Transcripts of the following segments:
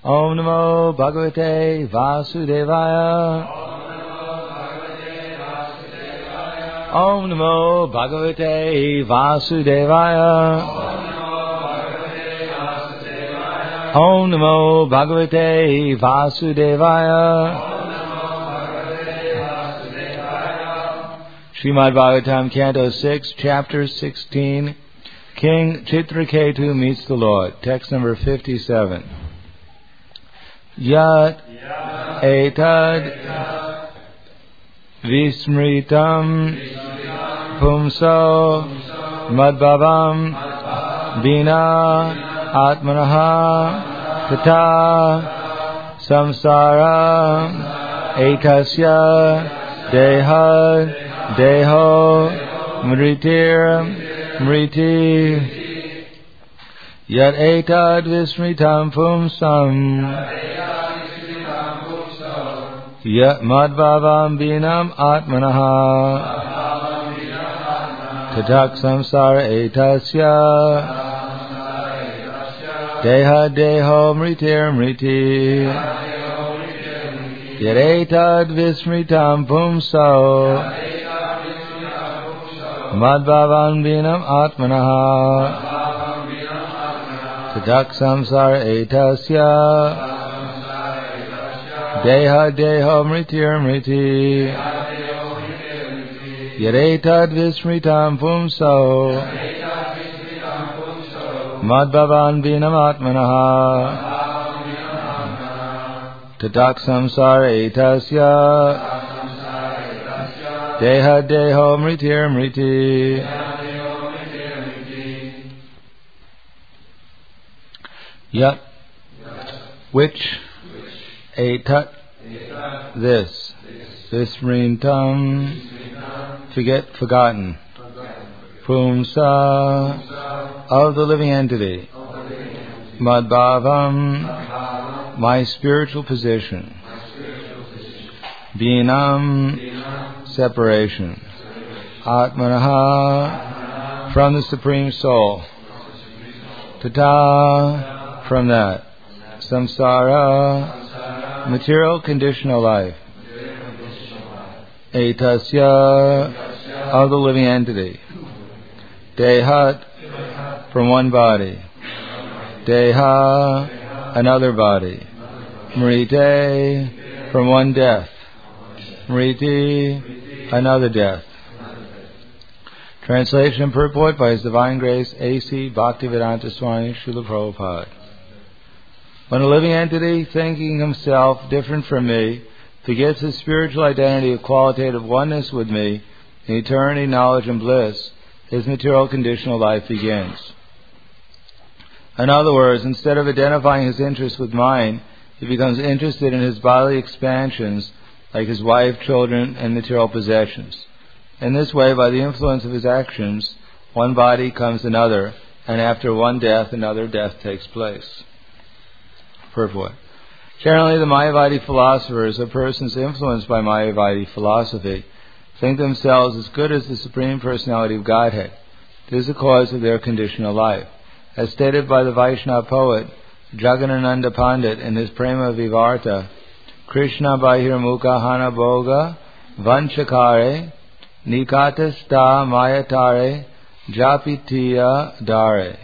Om Namo Bhagavate Vasudevaya. Om Namo Bhagavate Vasudevaya. Om Namo Bhagavate Vasudevaya. Srimad Bhagavatam, Canto 6, Chapter 16, King Chitraketu meets the Lord. Text number 57. Yat etad vismritam pumso madbhavam bina atmanaha tata samsara etasya deha deho mritir mriti yat etad vismritam pumsam yat madbhavam binam atmanaha tatak samsara etasya deha deho mritir mriti yat etad vismritam pumso madbhavam binam atmanaha tatak samsara etasya deha deho mritir mriti yat etad vismritam pumso madbhavam binam atmanaha tatak samsara etasya deha deho mritir mriti. Yat, which, etat, this, vismritam, forgotten, pumsa, of the living entity, madbhavam, my spiritual position, binam, separation, atmanaha, from the Supreme Soul, tata, from that, samsara, material conditional life, etasya, of the living entity, dehat, from one body, deha, another body, mrite, from one death, mriti, another death. Translation and purport by His Divine Grace A.C. Bhaktivedanta Swami Srila Prabhupada. When a living entity, thinking himself different from me, forgets his spiritual identity of qualitative oneness with me, in eternity, knowledge, and bliss, his material conditional life begins. In other words, instead of identifying his interest with mine, he becomes interested in his bodily expansions, like his wife, children, and material possessions. In this way, by the influence of his actions, one body comes another, and after one death, another death takes place. Purport. Generally, the Mayavadi philosophers, or persons influenced by Mayavadi philosophy, think themselves as good as the Supreme Personality of Godhead. This is the cause of their conditional life. As stated by the Vaishnava poet Jagannananda Pandit in his Prema Vivarta, Krishna Bahirmukha Hana Bhoga Vanchakare Nikatasta Mayatare Japitiya Dare.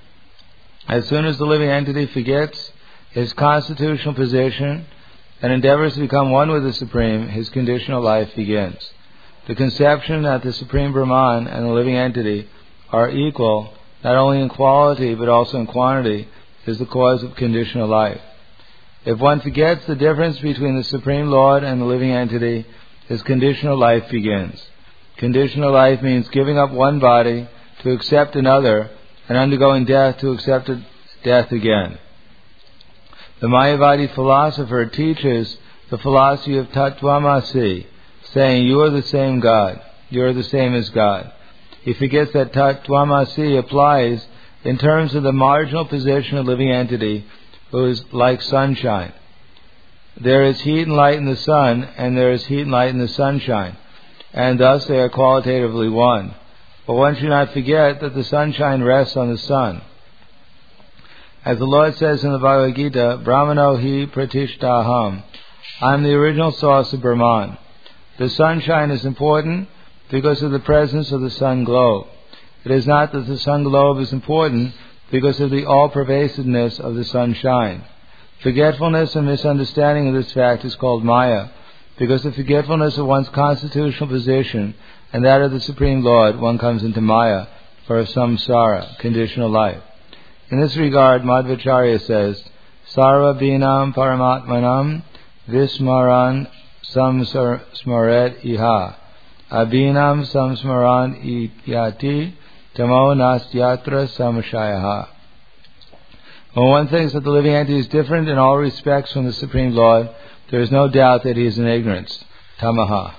As soon as the living entity forgets his constitutional position and endeavors to become one with the Supreme, his conditional life begins. The conception that the Supreme Brahman and the living entity are equal, not only in quality but also in quantity, is the cause of conditional life. If one forgets the difference between the Supreme Lord and the living entity, his conditional life begins. Conditional life means giving up one body to accept another and undergoing death to accept death again. The Mayavadi philosopher teaches the philosophy of Tattvamasi, saying, you are the same God, you are the same as God. He forgets that Tattvamasi applies in terms of the marginal position of the living entity who is like sunshine. There is heat and light in the sun, and there is heat and light in the sunshine, and thus they are qualitatively one. But one should not forget that the sunshine rests on the sun. As the Lord says in the Bhagavad Gita, Brahmano hi pratishtaham. I am the original source of Brahman. The sunshine is important because of the presence of the sun globe. It is not that the sun globe is important because of the all-pervasiveness of the sunshine. Forgetfulness and misunderstanding of this fact is called Maya. Because of forgetfulness of one's constitutional position and that of the Supreme Lord, one comes into Maya, or samsara, conditional life. In this regard, Madhvacharya says, Sarva binam paramatmanam vismaran samsmaret iha. Abhinam samsmaran ityati tamo nastyatra samshayaha. When one thinks that the living entity is different in all respects from the Supreme Lord, there is no doubt that he is in ignorance. Tamaha.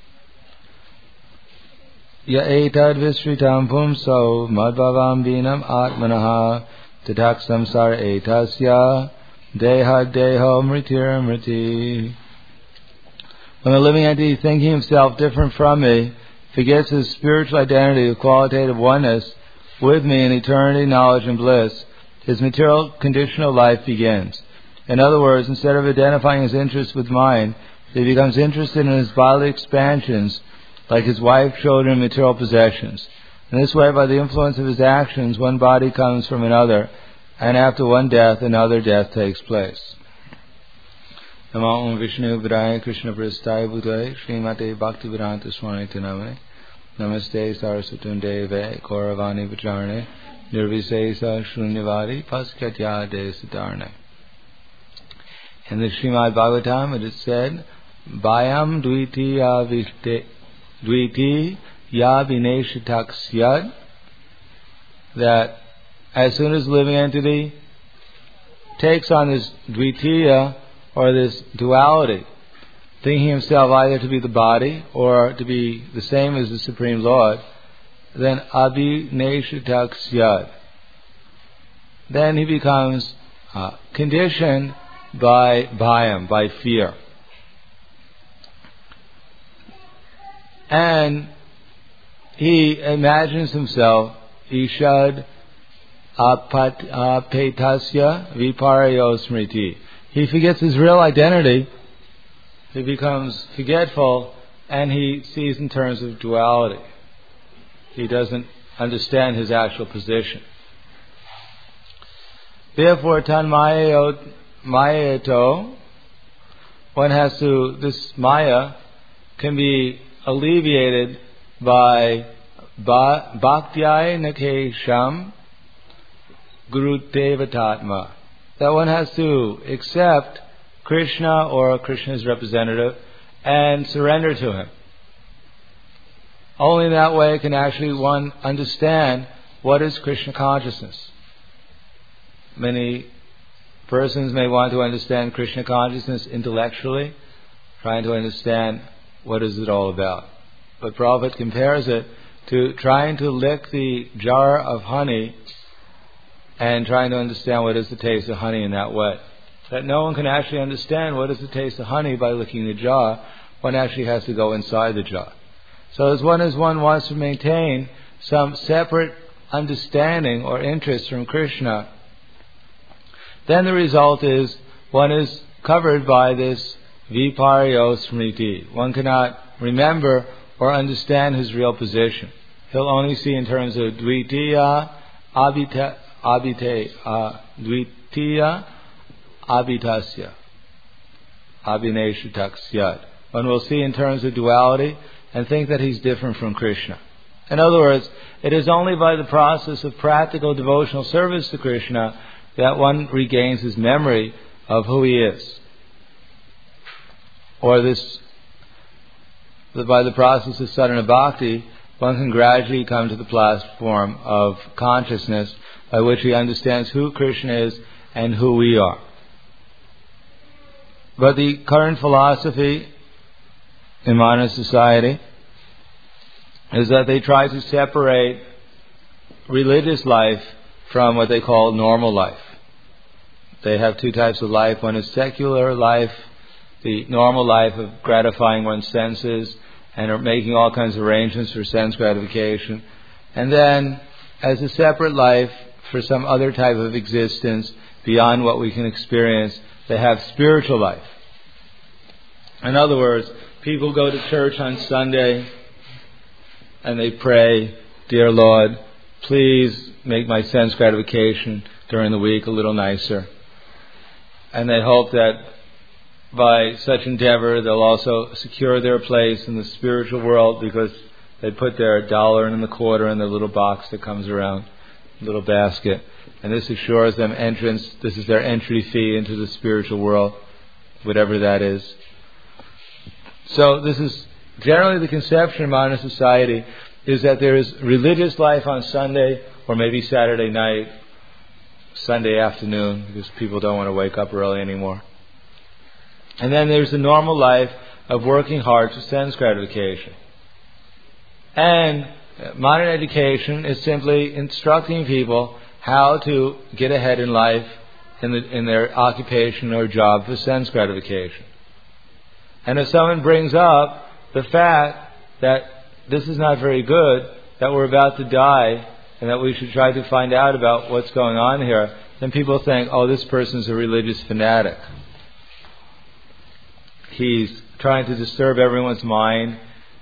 Ya etad visritam pumso madbhavam binam atmanaha tatak samsara etasya deha deho mritir mriti. When the living entity, thinking himself different from me, forgets his spiritual identity of qualitative oneness with me in eternity, knowledge, and bliss, his material conditional life begins. In other words, instead of identifying his interest with mine, he becomes interested in his bodily expansions, like his wife, children, and material possessions. In this way, by the influence of his actions, one body comes from another, and after one death, another death takes place. Namo Om Vishnu Vidaya Krishna Prasthaya Bhutaya Srimate Bhaktivedanta Swami Tinamane Namaste Saraswati Deve Kauravani Vacharane Nirvisesa Shunyavadi Paskatya De Siddharne. In the Srimad Bhagavatam it is said, Bhayam Dviti Ya Vineshitakshyad, that as soon as the living entity takes on this Dvitiya, or this duality, thinking himself either to be the body or to be the same as the Supreme Lord, then abhineshitakshyad. Then he becomes conditioned by bhayam, by fear. And he imagines himself, ishad apetasya viparyo smriti. He forgets his real identity, he becomes forgetful, and he sees in terms of duality. He doesn't understand his actual position. Therefore, tanmayato, this maya can be alleviated by bhaktyai nakesham gurudevatatma. That one has to accept Krishna or Krishna's representative and surrender to him. Only in that way can actually one understand what is Krishna consciousness. Many persons may want to understand Krishna consciousness intellectually, trying to understand what is it all about. But Prabhupada compares it to trying to lick the jar of honey and trying to understand what is the taste of honey in that way. That no one can actually understand what is the taste of honey by licking the jar. One actually has to go inside the jar. So as one wants to maintain some separate understanding or interest from Krishna, then the result is one is covered by this viparyo smriti. One cannot remember or understand his real position. He'll only see in terms of dvitiya dvitiya abhitasya, abhineshitakshyad. One will see in terms of duality and think that he's different from Krishna. In other words, it is only by the process of practical devotional service to Krishna that one regains his memory of who he is. Or by the process of sadhana bhakti, one can gradually come to the platform of consciousness by which he understands who Krishna is and who we are. But the current philosophy in modern society is that they try to separate religious life from what they call normal life. They have two types of life. One is secular life, the normal life of gratifying one's senses and making all kinds of arrangements for sense gratification. And then, as a separate life for some other type of existence beyond what we can experience. They have spiritual life. In other words, people go to church on Sunday and they pray, "Dear Lord, please make my sense gratification during the week a little nicer." And they hope that by such endeavor they'll also secure their place in the spiritual world, because they put their $1.25 in the little box that comes around, little basket, and this assures them entrance. This is their entry fee into the spiritual world, whatever that is. So this is generally the conception in modern society, is that there is religious life on Sunday, or maybe Saturday night, Sunday afternoon, because people don't want to wake up early anymore. And then there's the normal life of working hard for sense gratification. And modern education is simply instructing people how to get ahead in life in their occupation or job for sense gratification. And if someone brings up the fact that this is not very good, that we're about to die, and that we should try to find out about what's going on here, then people think, "Oh, this person's a religious fanatic. He's trying to disturb everyone's mind,"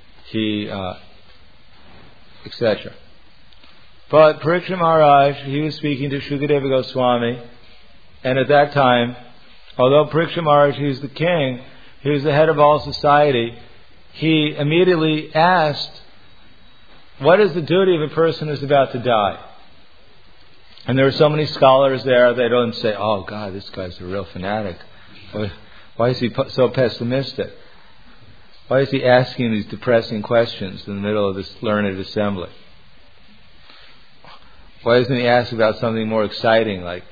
etc. But Parikshit Maharaj, he was speaking to Shukadeva Goswami, and at that time, although Parikshit Maharaj, he was the king, he was the head of all society, he immediately asked, "What is the duty of a person who's about to die?" And there were so many scholars there, they don't say, "Oh God, this guy's a real fanatic. Why is he so pessimistic? Why is he asking these depressing questions in the middle of this learned assembly? Why doesn't he ask about something more exciting, like,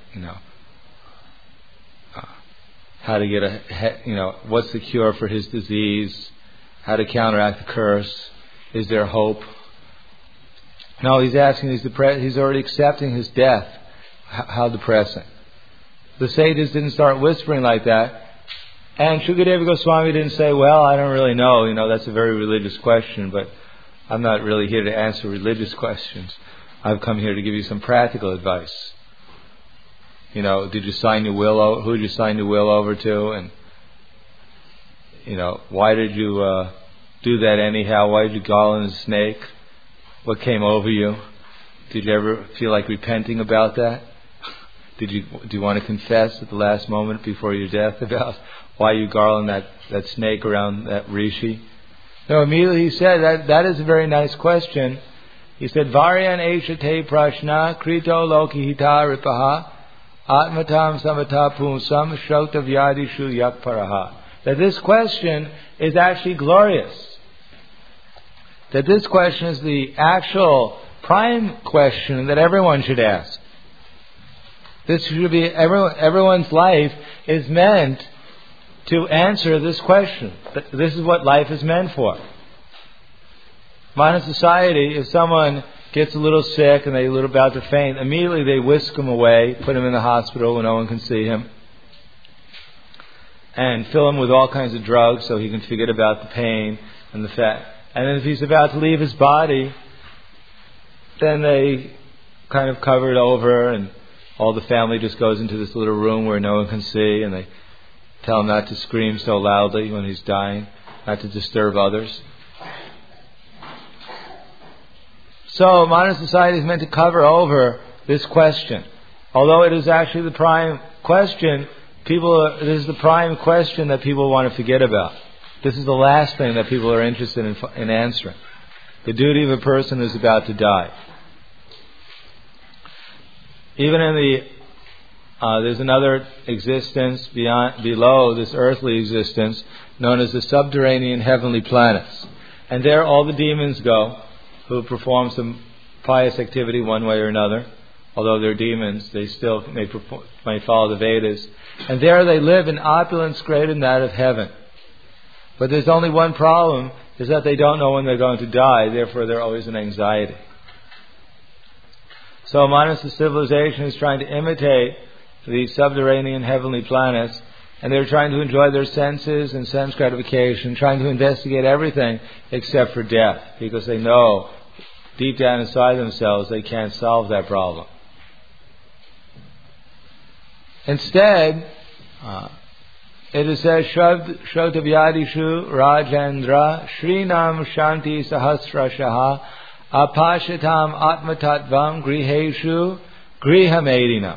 how to get what's the cure for his disease? How to counteract the curse? Is there hope?" No, he's asking, he's already accepting his death. How depressing. The sages didn't start whispering like that. And Shukadeva Goswami didn't say, "Well, I don't really know. That's a very religious question, but I'm not really here to answer religious questions. I've come here to give you some practical advice. Did you sign your will? Who did you sign your will over to? And, why did you do that anyhow? Why did you garland a snake? What came over you? Did you ever feel like repenting about that? Do you want to confess at the last moment before your death about why you garland that snake around that rishi?" No, immediately he said, that is a very nice question. He said, "Varyan eshate prashna krito lokihita ripaha atmatam samata punsam shokta vyadishu yakparaha." That this question is actually glorious. That this question is the actual prime question that everyone should ask. This should be everyone's life is meant to answer this question. This is what life is meant for. Modern society, if someone gets a little sick and they're a little about to faint, immediately they whisk him away, put him in the hospital where no one can see him, and fill him with all kinds of drugs so he can forget about the pain and the fat. And then if he's about to leave his body, then they kind of cover it over, and all the family just goes into this little room where no one can see, and they tell him not to scream so loudly when he's dying, not to disturb others. So modern society is meant to cover over this question. Although it is actually the prime question, it is the prime question that people want to forget about. This is the last thing that people are interested in answering. The duty of a person who's about to die. Even in there's another existence below this earthly existence, known as the subterranean heavenly planets. And there all the demons go, who perform some pious activity one way or another. Although they're demons, they still may follow the Vedas. And there they live in opulence greater than that of heaven. But there's only one problem, is that they don't know when they're going to die, therefore they're always in anxiety. So modern civilization is trying to imitate the subterranean heavenly planets, and they're trying to enjoy their senses and sense gratification, trying to investigate everything except for death, because they know deep down inside themselves they can't solve that problem. Instead, it is said, Shrotavyadishu Rajendra Shrinam Shanti Sahasrashaha Apashatam Atmatattvam Griheshu Grihamedinam.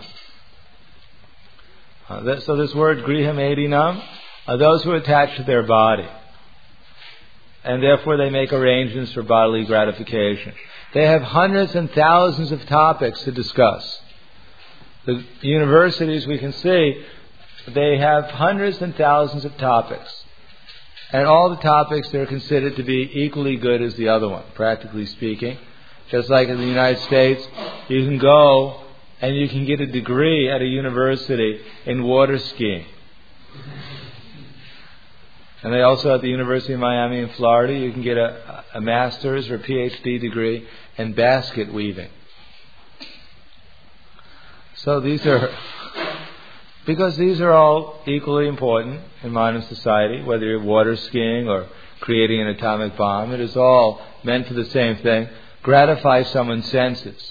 So this word Grihamedinam are those who are attached to their body, and therefore they make arrangements for bodily gratification. They have hundreds and thousands of topics to discuss. The universities, we can see, they have hundreds and thousands of topics. And all the topics are considered to be equally good as the other one, practically speaking. Just like in the United States, you can go and you can get a degree at a university in water skiing. And they also, at the University of Miami in Florida, you can get a master's or PhD degree in basket weaving. So these are all equally important in modern society, whether you're water skiing or creating an atomic bomb. It is all meant for the same thing: gratify someone's senses.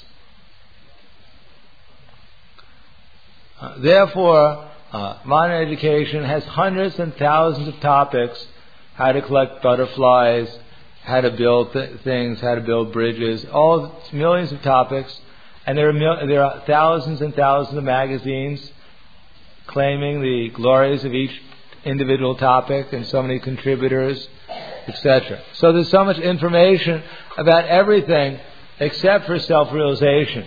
Therefore, modern education has hundreds and thousands of topics: how to collect butterflies, how to build things, how to build bridges, all millions of topics. And there are thousands and thousands of magazines claiming the glories of each individual topic and so many contributors, etc. So there's so much information about everything except for self-realization.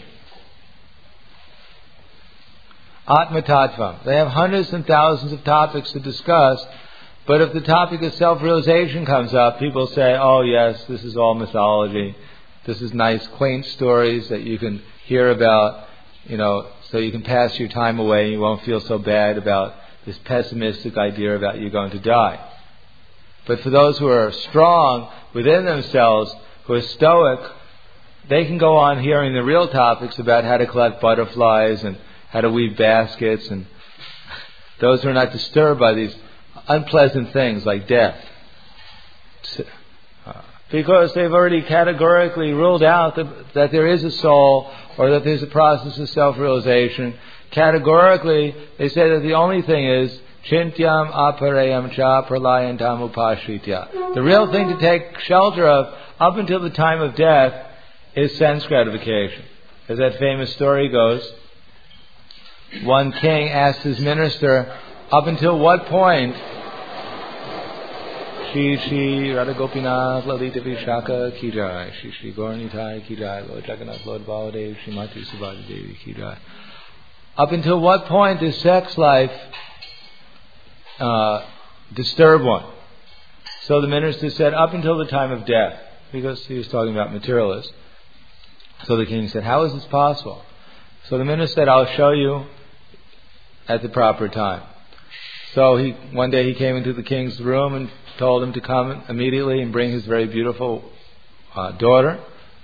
Atma Tattvam. They have hundreds and thousands of topics to discuss, but if the topic of self-realization comes up, people say, oh yes, this is all mythology. This is nice, quaint stories that you can hear about, so you can pass your time away and you won't feel so bad about this pessimistic idea about you going to die. But for those who are strong within themselves, who are stoic, they can go on hearing the real topics about how to collect butterflies and how to weave baskets, and those who are not disturbed by these unpleasant things like death. Because they've already categorically ruled out that there is a soul, or that there's a process of self-realization. Categorically, they say that the only thing is Chintyam aparayam cha pralayantam upashritya. The real thing to take shelter of up until the time of death is sense gratification. As that famous story goes, one king asked his minister, up until what point Shri Radha Gopinath Lalita Vishaka Ki Jai, Shri Gauranitai Ki Jai, Lord Jagannath, Lord Baladev, Srimati Subhadra Devi Ki Jai. Up until what point does sex life disturb one? So the minister said, up until the time of death, because he was talking about materialists. So the king said, how is this possible? So the minister said, I'll show you at the proper time. So one day he came into the king's room and told him to come immediately and bring his very beautiful daughter.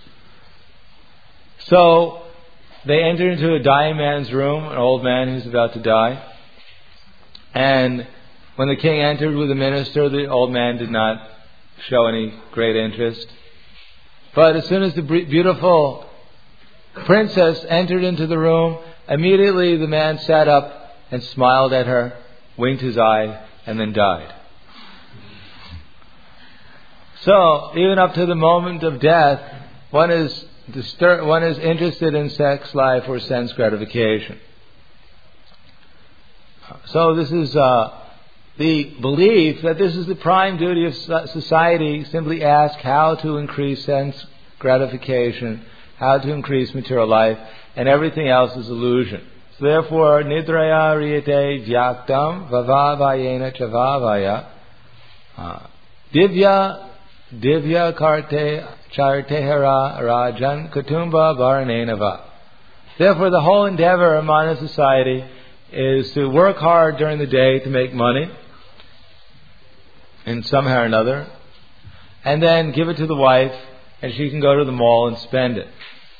So they entered into a dying man's room, an old man who's about to die. And when the king entered with the minister, the old man did not show any great interest. But as soon as the beautiful princess entered into the room, immediately the man sat up and smiled at her, winked his eye, and then died. So, even up to the moment of death, one is interested in sex life or sense gratification. So this is the belief that this is the prime duty of society. Simply ask how to increase sense gratification, how to increase material life, and everything else is illusion. So therefore, nidraya riyate vyaktam vavavayena chavavaya divya karte chartehara rajan kutumba varanenava. Therefore, the whole endeavor of modern society is to work hard during the day to make money in somehow or another, and then give it to the wife, and she can go to the mall and spend it.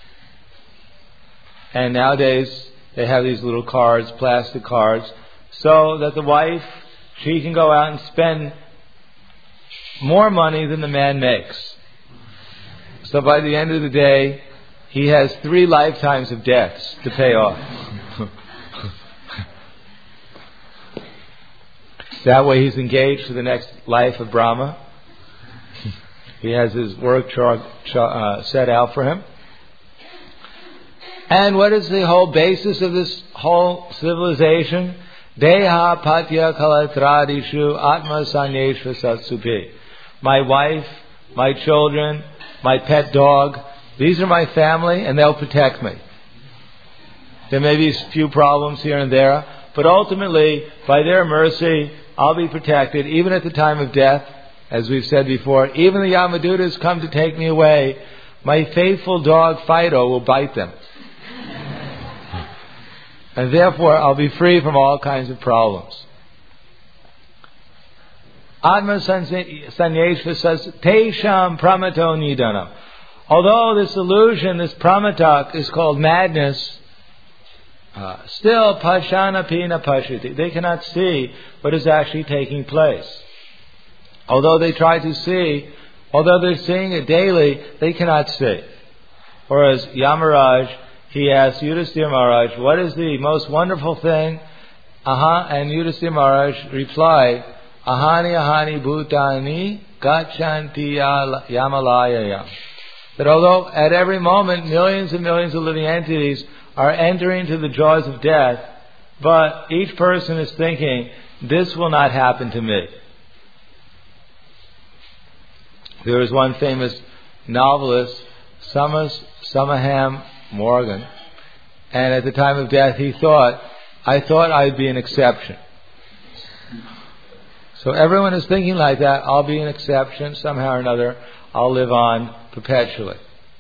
And nowadays, they have these little cards, plastic cards, so that the wife, she can go out and spend more money than the man makes. So by the end of the day, he has 3 lifetimes of debts to pay off. That way he's engaged for the next life of Brahma. He has his work set out for him. And what is the whole basis of this whole civilization? Deha patya kalatradishu atma sanyeshva satsupi. My wife, my children, my pet dog, these are my family and they'll protect me. There may be a few problems here and there, but ultimately, by their mercy, I'll be protected even at the time of death. As we've said before, even the Yamadutas come to take me away, my faithful dog Fido will bite them. And therefore, I'll be free from all kinds of problems. Atma Sanyeshva says, Tesham Pramato Nidanam. Although this illusion, this pramatak, is called madness, still Pashana Pina Pashati. They cannot see what is actually taking place. Although they try to see, although they're seeing it daily, they cannot see. Whereas Yamaraj, he asked Yudhisthira Maharaj, what is the most wonderful thing? And Yudhisthira Maharaj replied, Ahani Bhutani Gachanti Yamalayayam. That although at every moment millions and millions of living entities are entering to the jaws of death, but each person is thinking, this will not happen to me. There was one famous novelist, Samaham Morgan, and at the time of death he thought, I thought I'd be an exception. So everyone is thinking like that, I'll be an exception, somehow or another, I'll live on perpetually.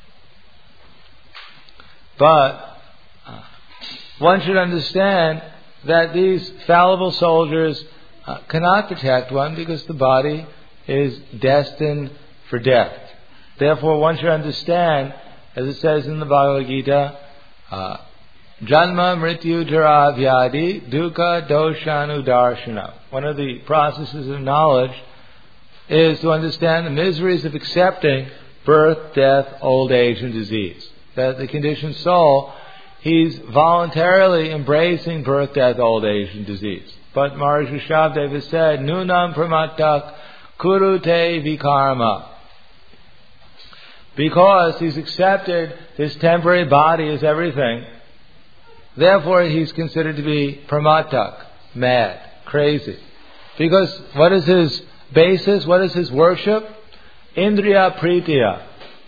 But one should understand that these fallible soldiers cannot protect one because the body is destined for death. Therefore, one should understand, as it says in the Bhagavad Gita, Janma Mrityu Jara Vyadi Dukkha Doshanu Darshana. One of the processes of knowledge is to understand the miseries of accepting birth, death, old age, and disease. That the conditioned soul, he's voluntarily embracing birth, death, old age, and disease. But Maharaj Rishabdev has said, Nunam Pramattak Kurute Vikarma. Because he's accepted this temporary body as everything, therefore he's considered to be pramattak, mad, crazy. Because what is his basis? What is his worship? Indriya Pritiya.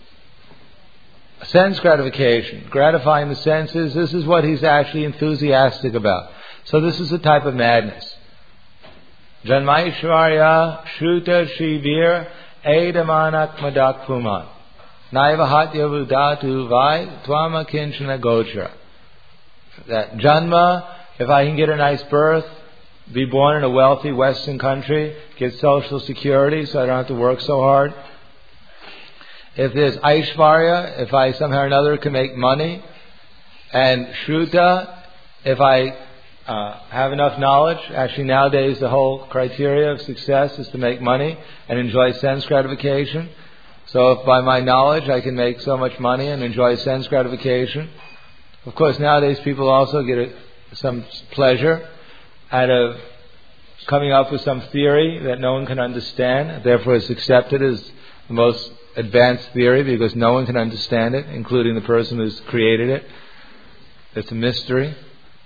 Sense gratification, gratifying the senses. This is what he's actually enthusiastic about. So this is a type of madness. Janmaishvarya Shruta Shivir Edamanak Madak Puman. Naiva Hatya Vudatu Vai Tvama Kinchana Gochara. That Janma, if I can get a nice birth, be born in a wealthy Western country, get Social Security so I don't have to work so hard. If there's Aishvarya, if I somehow or another can make money. And Shruta, if I have enough knowledge. Actually nowadays the whole criteria of success is to make money and enjoy sense gratification. So if by my knowledge I can make so much money and enjoy sense gratification. Of course nowadays people also get some pleasure out of coming up with some theory that no one can understand. Therefore it's accepted as the most advanced theory because no one can understand it, including the person who's created it. It's a mystery.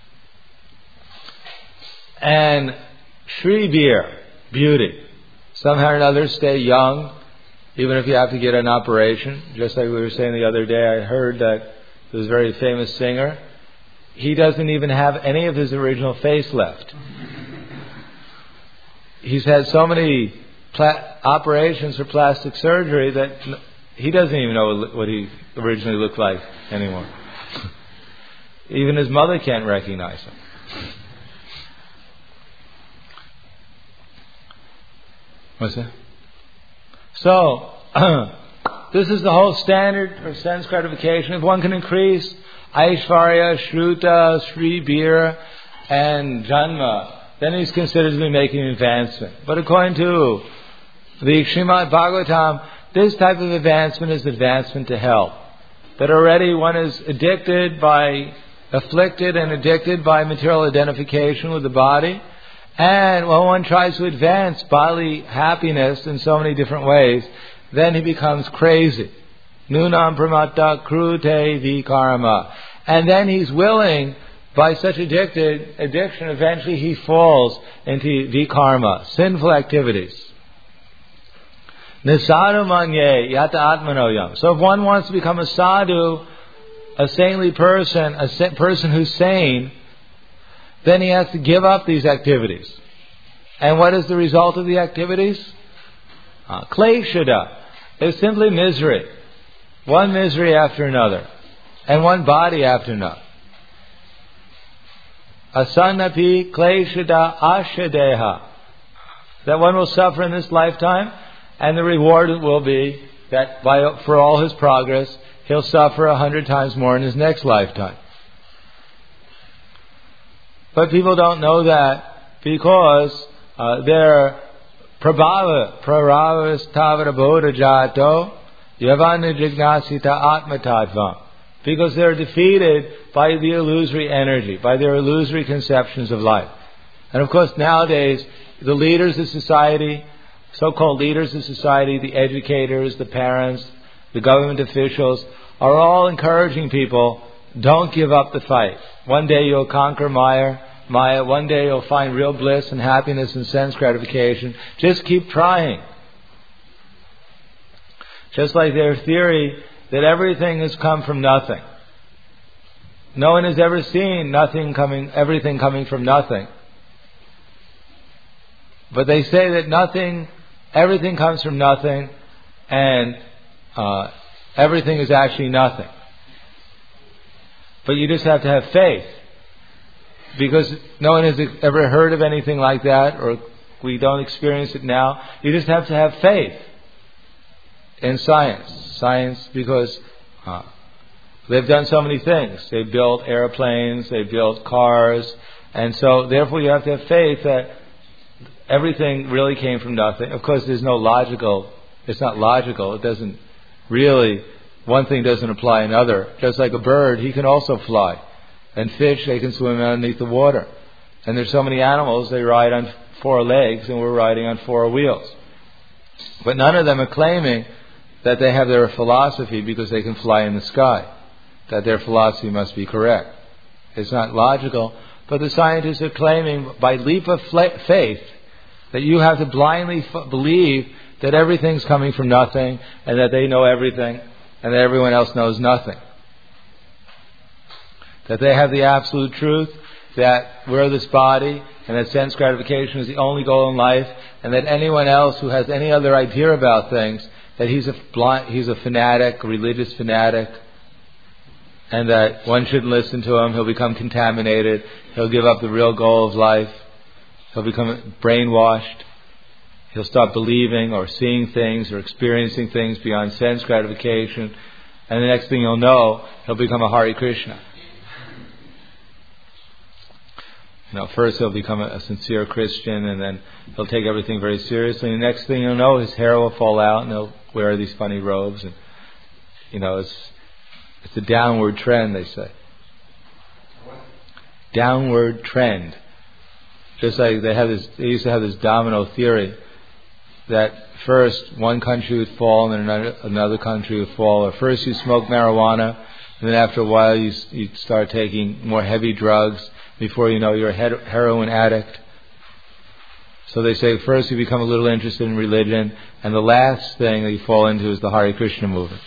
And Shribir, beauty. Somehow or another stay young, even if you have to get an operation. Just like we were saying the other day, I heard that this very famous singer, he doesn't even have any of his original face left. He's had so many operations for plastic surgery that he doesn't even know what he originally looked like anymore. Even his mother can't recognize him. What's that? So, this is the whole standard for sense gratification. If one can increase Aishvarya, Shruta, Shribir, and Janma, then he's considered to be making an advancement. But according to the Srimad Bhagavatam, this type of advancement is advancement to hell. That already one is afflicted and addicted by material identification with the body, And when one tries to advance bodily happiness in so many different ways, then he becomes crazy. Nunam pramatta krute vikarma. And then he's willing, by such addiction, eventually he falls into vikarma, sinful activities. Nisadu manye yata atmanoyam. So if one wants to become a sadhu, a saintly person, a person who's sane, then he has to give up these activities. And what is the result of the activities? Kleshada. It's simply misery. One misery after another. And one body after another. Asanapi kleshada ashadeha. That one will suffer in this lifetime, and the reward will be that for all his progress, he'll suffer 100 times more in his next lifetime. But people don't know that because they're prabhava stavara bodha jato yavana jignasita atmatattvam. Because they're defeated by the illusory energy, by their illusory conceptions of life. And of course nowadays, the leaders of society, so-called leaders of society, the educators, the parents, the government officials, are all encouraging people, don't give up the fight. One day you'll conquer Maya. One day you'll find real bliss and happiness and sense gratification. Just keep trying. Just like their theory that everything has come from nothing. No one has ever seen everything coming from nothing. But they say that everything comes from nothing, and everything is actually nothing. But you just have to have faith. Because no one has ever heard of anything like that, or we don't experience it now. You just have to have faith in science. Science, because they've done so many things. They've built airplanes, they've built cars, and so therefore you have to have faith that everything really came from nothing. Of course, it's not logical. It doesn't really, one thing doesn't apply another. Just like a bird, he can also fly. And fish, they can swim underneath the water. And there's so many animals, they ride on 4 legs, and we're riding on 4 wheels. But none of them are claiming that they have their philosophy because they can fly in the sky, that their philosophy must be correct. It's not logical. But the scientists are claiming by leap of faith that you have to blindly believe that everything's coming from nothing, and that they know everything, and that everyone else knows nothing. That they have the absolute truth, that we're this body, and that sense gratification is the only goal in life, and that anyone else who has any other idea about things, that he's a fanatic, a religious fanatic, and that one shouldn't listen to him, he'll become contaminated, he'll give up the real goal of life, he'll become brainwashed, he'll stop believing or seeing things or experiencing things beyond sense gratification, and the next thing you'll know, he'll become a Hare Krishna. First he'll become a sincere Christian, and then he'll take everything very seriously. And the next thing you'll know, his hair will fall out, and he'll wear these funny robes. And it's a downward trend, they say. Downward trend. Just like they used to have this domino theory that first one country would fall, and then another country would fall. Or first you smoke marijuana, and then after a while you start taking more heavy drugs. Before you know, you're a heroin addict. So they say first you become a little interested in religion, and the last thing that you fall into is the Hare Krishna movement.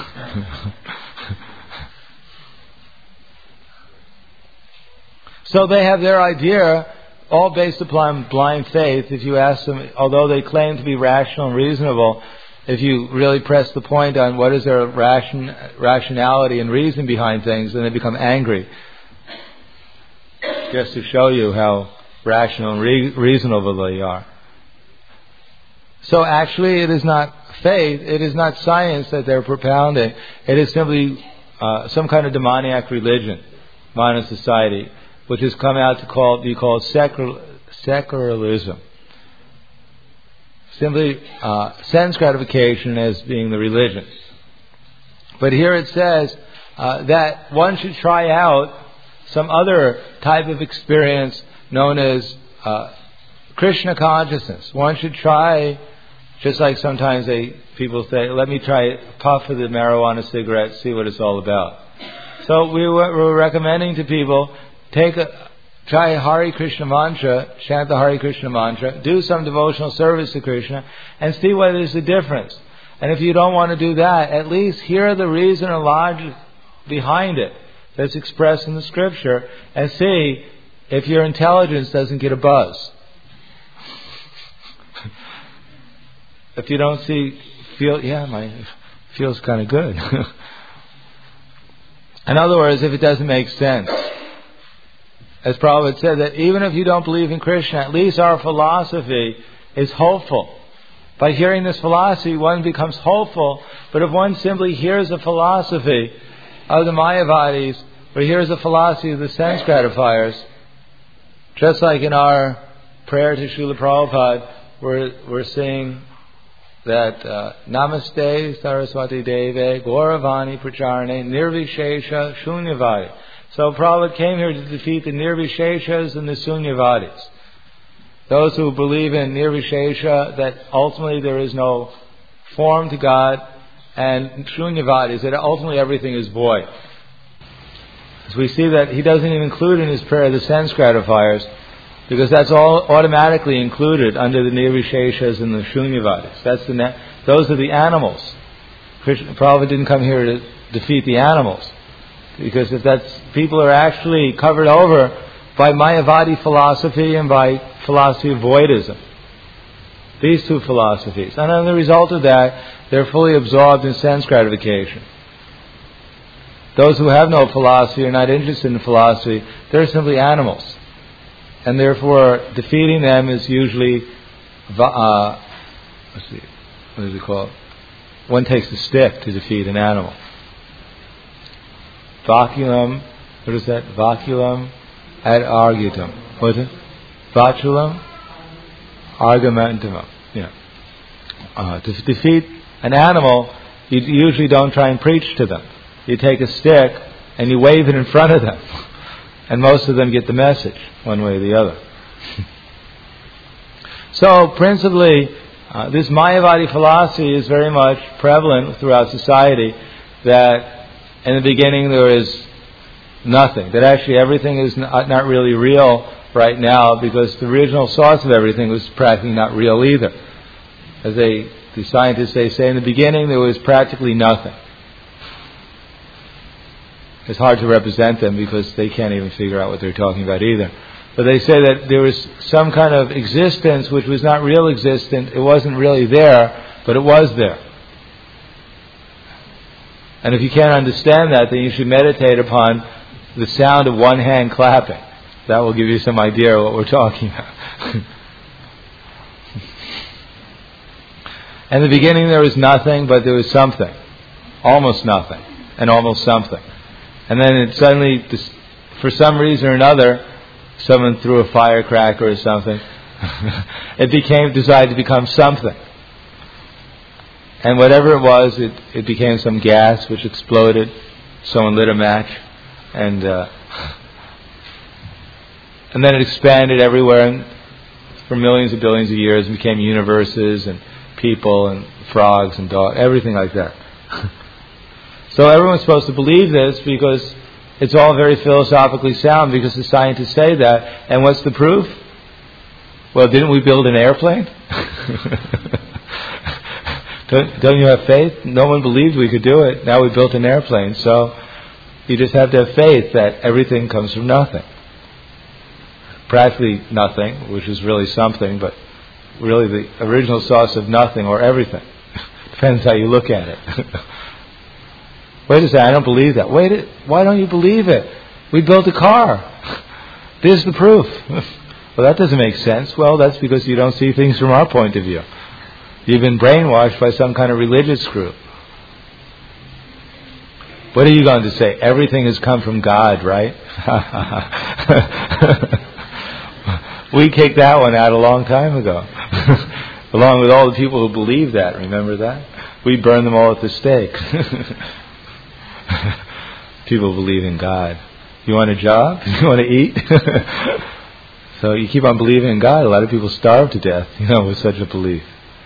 So they have their idea, all based upon blind faith. If you ask them, although they claim to be rational and reasonable, if you really press the point on what is their rationality and reason behind things, then they become angry. Just to show you how rational and reasonable they are. So actually it is not faith, it is not science that they're propounding. It is simply some kind of demoniac religion, modern society, which has come out to be called secularism. Simply sense gratification as being the religion. But here it says that one should try out some other type of experience known as Krishna consciousness. One should try, just like sometimes people say, let me try a puff of the marijuana cigarette, see what it's all about. So we're recommending to people, try Hare Krishna mantra, chant the Hare Krishna mantra, do some devotional service to Krishna, and see whether there's a difference. And if you don't want to do that, at least hear the reason and logic behind it that's expressed in the scripture, and see if your intelligence doesn't get a buzz. If you don't feels kind of good. In other words, if it doesn't make sense. As Prabhupada said, that even if you don't believe in Krishna, at least our philosophy is hopeful. By hearing this philosophy, one becomes hopeful. But if one simply hears a philosophy of the Mayavadis, or hears a philosophy of the sense gratifiers, just like in our prayer to Srila Prabhupada, we're saying that Namaste Saraswati Deve Gauravani Pracharane Nirvishesha Shunyavadi. So Prabhupada came here to defeat the Nirvisheshas and the Sunyavadis. Those who believe in Nirvishesha, that ultimately there is no form to God, and Shunyavadis, that ultimately everything is void. So we see that he doesn't even include in his prayer the sense gratifiers, because that's all automatically included under the Nirvisheshas and the Shunyavadis. Those are the animals. Prabhupada didn't come here to defeat the animals, because if people are actually covered over by Mayavadi philosophy and by philosophy of voidism. These two philosophies. And as a result of that, they're fully absorbed in sense gratification. Those who have no philosophy, are not interested in philosophy, they're simply animals. And therefore, defeating them is usually, what is it called? One takes a stick to defeat an animal. Vacuum, what is that? Vacuum ad argumentum. What is it? Vacuum argumentum. Yeah. To defeat an animal, you usually don't try and preach to them. You take a stick and you wave it in front of them. And most of them get the message, one way or the other. So, principally, this Mayavadi philosophy is very much prevalent throughout society, that in the beginning there is nothing. That actually everything is not really real right now, because the original source of everything was practically not real either. As the scientists say, in the beginning there was practically nothing. It's hard to represent them because they can't even figure out what they're talking about either. But they say that there was some kind of existence which was not real existent. It wasn't really there, but it was there. And if you can't understand that, then you should meditate upon the sound of one hand clapping. That will give you some idea of what we're talking about. In the beginning there was nothing, but there was something. Almost nothing, and almost something. And then it suddenly, for some reason or another, someone threw a firecracker or something. It decided to become something. And whatever it was, it became some gas which exploded. Someone lit a match, and then it expanded everywhere, and for millions and billions of years, and became universes and people and frogs and dogs, everything like that. So everyone's supposed to believe this because it's all very philosophically sound, because the scientists say that. And what's the proof? Well, didn't we build an airplane? Don't you have faith? No one believed we could do it. Now we built an airplane. So you just have to have faith that everything comes from nothing. Practically nothing, which is really something, but really the original source of nothing or everything. Depends how you look at it. Wait a second, I don't believe that. Why don't you believe it? We built a car. There's the proof. Well, that doesn't make sense. Well, that's because you don't see things from our point of view. You've been brainwashed by some kind of religious group. What are you going to say? Everything has come from God, right? We kicked that one out a long time ago. Along with all the people who believe that, remember that? We burned them all at the stake. People believe in God. You want a job? You want to eat? So you keep on believing in God. A lot of people starve to death, with such a belief.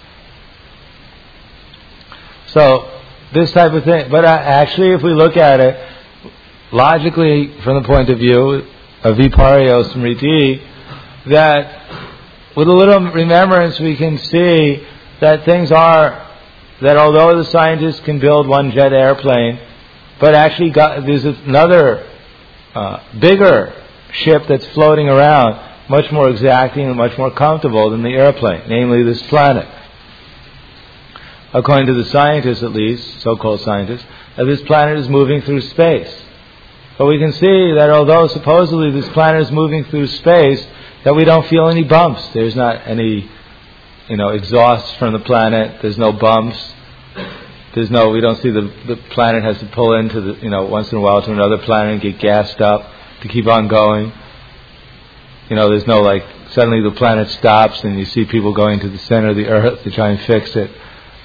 So this type of thing. But actually, if we look at it logically from the point of view of Viparyo Smriti, that with a little remembrance we can see that things are, that although the scientists can build one jet airplane, but actually there's another bigger ship that's floating around, much more exacting and much more comfortable than the airplane, namely this planet. According to the scientists, at least, so-called scientists, that this planet is moving through space. But we can see that although supposedly this planet is moving through space, that we don't feel any bumps. There's not any, exhaust from the planet. There's no bumps. We don't see the planet has to pull into once in a while to another planet and get gassed up to keep on going. There's no suddenly the planet stops and you see people going to the center of the earth to try and fix it.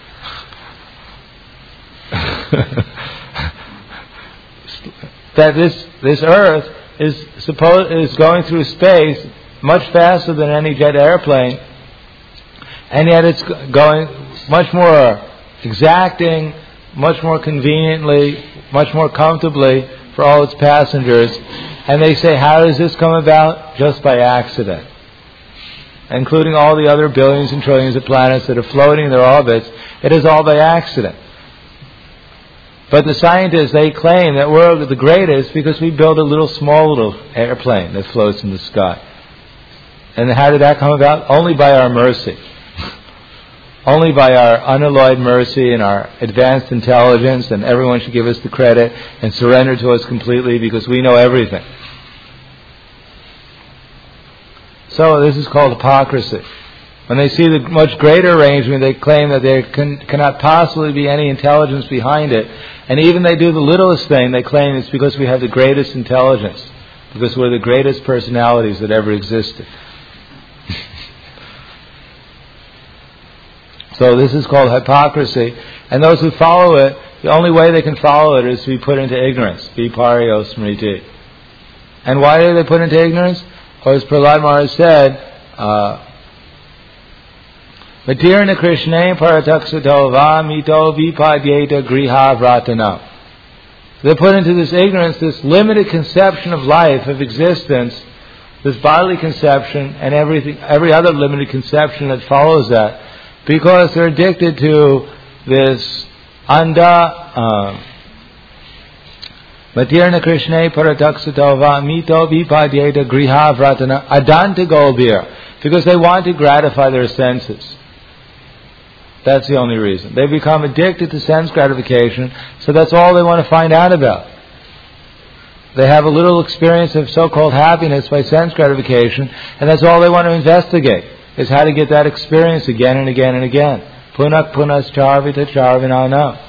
That this earth is going through space much faster than any jet airplane, and yet it's going much more exacting, much more conveniently, much more comfortably for all its passengers. And they say, how does this come about? Just by accident. Including all the other billions and trillions of planets that are floating in their orbits, it is all by accident. But the scientists, they claim that we're the greatest because we build a small little airplane that floats in the sky. And how did that come about? Only by our mercy. Only by our unalloyed mercy and our advanced intelligence, and everyone should give us the credit and surrender to us completely because we know everything. So this is called hypocrisy. When they see the much greater arrangement, they claim that there cannot possibly be any intelligence behind it. And even they do the littlest thing, they claim it's because we have the greatest intelligence, because we're the greatest personalities that ever existed. So this is called hypocrisy. And those who follow it, the only way they can follow it is to be put into ignorance. Viparyo Smriti. And why are they put into ignorance? Or as Prahlad Maharaj said, Matirna Krishna Parataksatova Mito Vipadyeta Griha Vratana. They're put into this ignorance, this limited conception of life, of existence, this bodily conception, and every other limited conception that follows that, because they're addicted to this anda. Matirna Krishna Parataksatova Mito Vipadyeta Griha Vratana Adanta Golbir, because they want to gratify their senses. That's the only reason. They become addicted to sense gratification, so that's all they want to find out about. They have a little experience of so-called happiness by sense gratification, and that's all they want to investigate, is how to get that experience again and again and again. Punak punas charvita charvinana.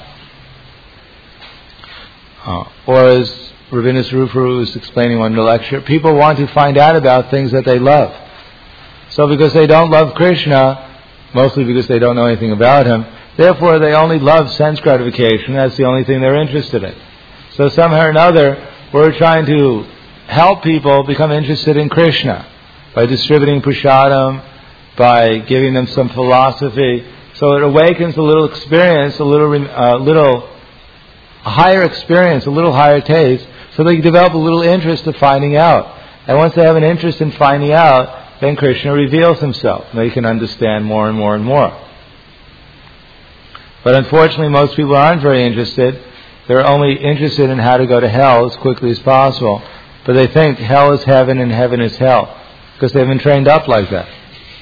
Or as Ravina Saruparu was explaining one in the lecture, people want to find out about things that they love. So because they don't love Krishna, mostly because they don't know anything about Him, therefore they only love sense gratification. That's the only thing they're interested in. So somehow or another, we're trying to help people become interested in Krishna by distributing prasadam, by giving them some philosophy. So it awakens a little experience, a higher experience, a little higher taste, so they develop a little interest of finding out. And once they have an interest in finding out, then Krishna reveals Himself. They can understand more and more and more. But unfortunately, most people aren't very interested. They're only interested in how to go to hell as quickly as possible. But they think hell is heaven and heaven is hell, because they've been trained up like that.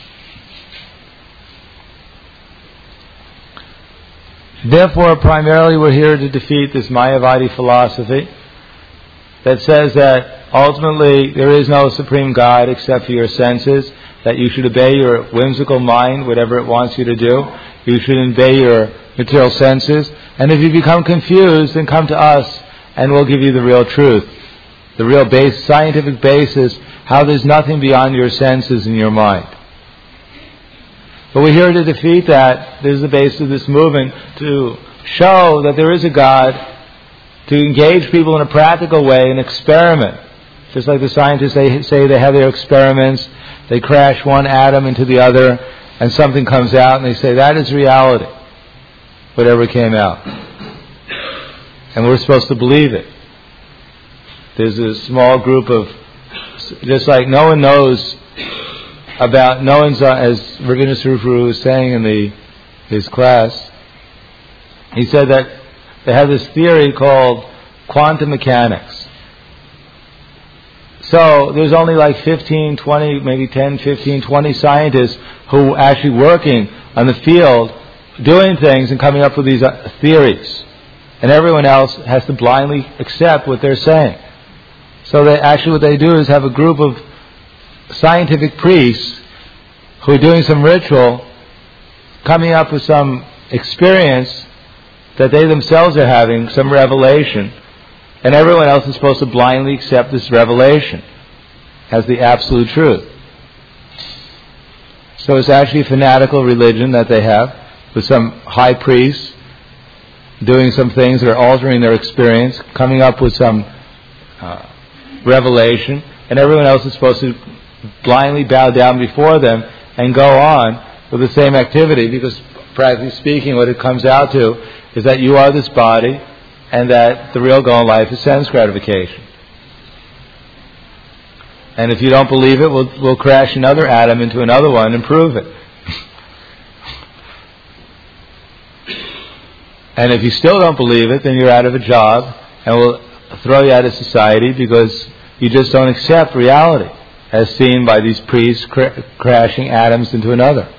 Therefore, primarily we're here to defeat this Mayavadi philosophy that says that ultimately there is no supreme God except for your senses, that you should obey your whimsical mind, whatever it wants you to do. You should obey your material senses. And if you become confused, then come to us and we'll give you the real truth. The real scientific basis, how there's nothing beyond your senses in your mind. But we're here to defeat that. This is the basis of this movement, to show that there is a God, to engage people in a practical way, an experiment, Just like the scientists, they say they have their experiments, they crash one atom into the other, and something comes out, and they say that is reality, whatever came out. And we're supposed to believe it. There's a small group of, just like no one knows about, no one's, as Virginia Surufuru was saying in his class, he said that they have this theory called quantum mechanics. So there's only like 15, 20, maybe 10, 15, 20 scientists who are actually working on the field, doing things and coming up with these theories. And everyone else has to blindly accept what they're saying. So what they do is have a group of scientific priests who are doing some ritual, coming up with some experience that they themselves are having, some revelation, and everyone else is supposed to blindly accept this revelation as the absolute truth. So it's actually a fanatical religion that they have, with some high priests doing some things that are altering their experience, coming up with some revelation, and everyone else is supposed to blindly bow down before them and go on with the same activity, because practically speaking, what it comes out to is that you are this body, and that the real goal in life is sense gratification. And if you don't believe it, we'll crash another atom into another one and prove it. And if you still don't believe it, then you're out of a job, and we'll throw you out of society because you just don't accept reality as seen by these priests crashing atoms into another.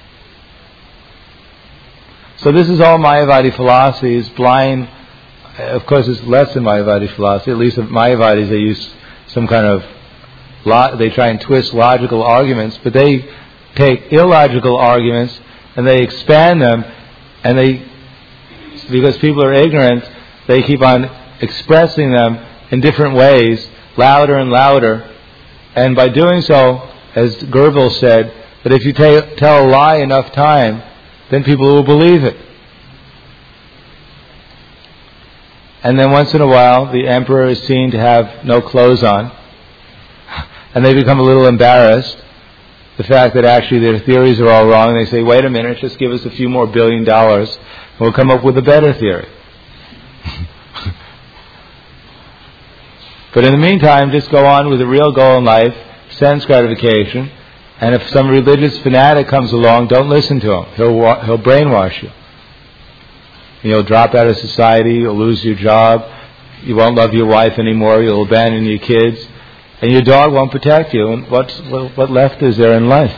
So this is all Mayavadi philosophy, is blind. Of course, it's less than Mayavadi philosophy. At least of Mayavadis, they use some kind of they try and twist logical arguments, but they take illogical arguments and they expand them, and because people are ignorant, they keep on expressing them in different ways, louder and louder. And by doing so, as Gerbil said, that if you tell a lie enough time, then people will believe it. And then once in a while, the emperor is seen to have no clothes on, and they become a little embarrassed, the fact that actually their theories are all wrong. They say, wait a minute, just give us a few more $1 billion, and we'll come up with a better theory. But in the meantime, just go on with the real goal in life, sense gratification, and if some religious fanatic comes along, don't listen to him. He'll brainwash you. You'll drop out of society, you'll lose your job, you won't love your wife anymore, you'll abandon your kids, and your dog won't protect you. And what left is there in life?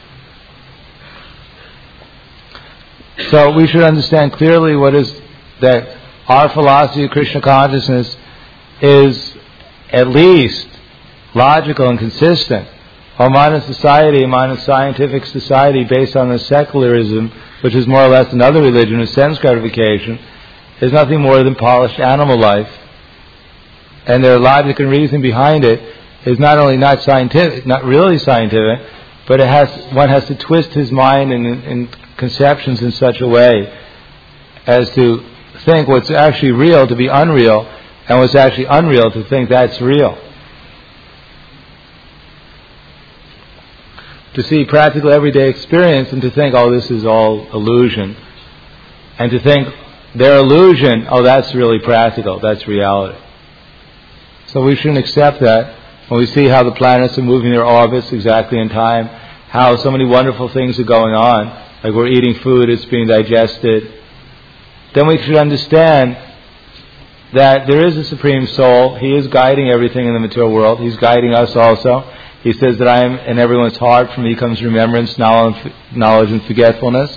So we should understand clearly what is that our philosophy of Krishna consciousness is at least logical and consistent. Our modern society, modern scientific society based on the secularism, which is more or less another religion of sense gratification, is nothing more than polished animal life. And their logic and reason behind it is not only not scientific, not really scientific, but one has to twist his mind in conceptions in such a way as to think what's actually real to be unreal, and what's actually unreal to think that's real. To see practical everyday experience and to think, oh, this is all illusion. And to think their illusion, oh, that's really practical, that's reality. So we shouldn't accept that. When we see how the planets are moving their orbits exactly in time, how so many wonderful things are going on, like we're eating food, it's being digested, then we should understand that there is a Supreme Soul. He is guiding everything in the material world. He's guiding us also. He says that I am in everyone's heart. From me comes remembrance, knowledge and forgetfulness.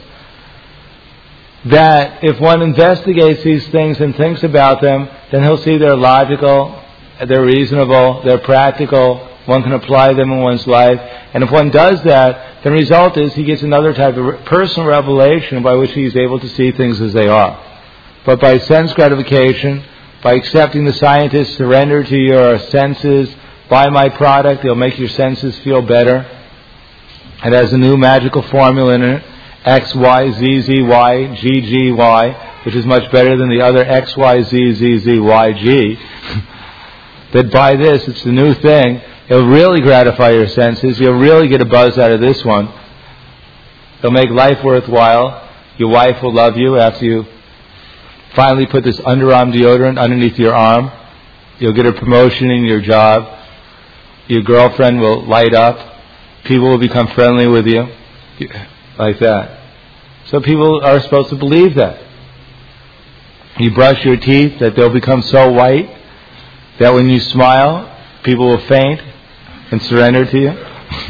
That if one investigates these things and thinks about them, then he'll see they're logical, they're reasonable, they're practical. One can apply them in one's life. And if one does that, the result is he gets another type of personal revelation by which he is able to see things as they are. But by sense gratification, by accepting the scientists, surrender to your senses, buy my product, it'll make your senses feel better. It has a new magical formula in it, X, Y, Z, Z, Y, G, G, Y, which is much better than the other X, Y, Z, Z, Z, Y, G. that buy this, it's the new thing, it'll really gratify your senses, you'll really get a buzz out of this one. It'll make life worthwhile. Your wife will love you after you finally put this underarm deodorant underneath your arm. You'll get a promotion in your job. Your girlfriend will light up. People will become friendly with you. Like that. So people are supposed to believe that. You brush your teeth, that they'll become so white that when you smile, people will faint and surrender to you.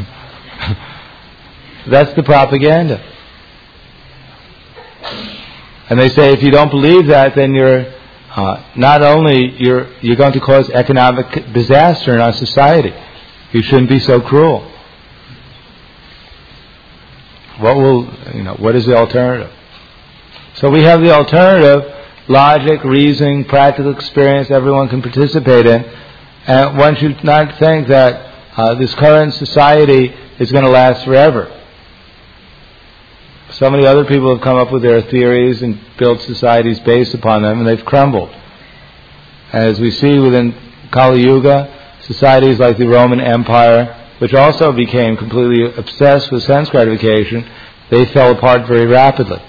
That's the propaganda. And they say if you don't believe that, then you're not only you're going to cause economic disaster in our society. You shouldn't be so cruel. What is the alternative? So we have the alternative: logic, reasoning, practical experience. Everyone can participate in, and one should not think that this current society is going to last forever. So many other people have come up with their theories and built societies based upon them, and they've crumbled. As we see within Kali Yuga, societies like the Roman Empire, which also became completely obsessed with sense gratification, they fell apart very rapidly.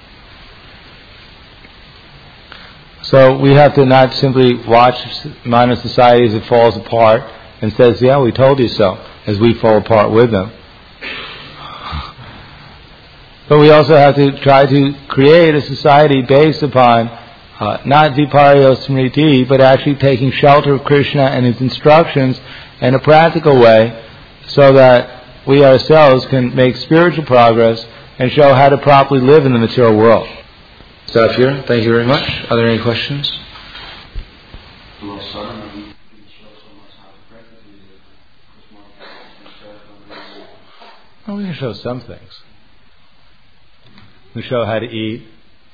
So we have to not simply watch modern society as it falls apart and says, yeah, we told you so, as we fall apart with them. But we also have to try to create a society based upon not Viparyo Smriti, but actually taking shelter of Krishna and His instructions in a practical way, so that we ourselves can make spiritual progress and show how to properly live in the material world. Stop here. Thank you very much. Are there any questions? Well, we can show some things. We show how to eat.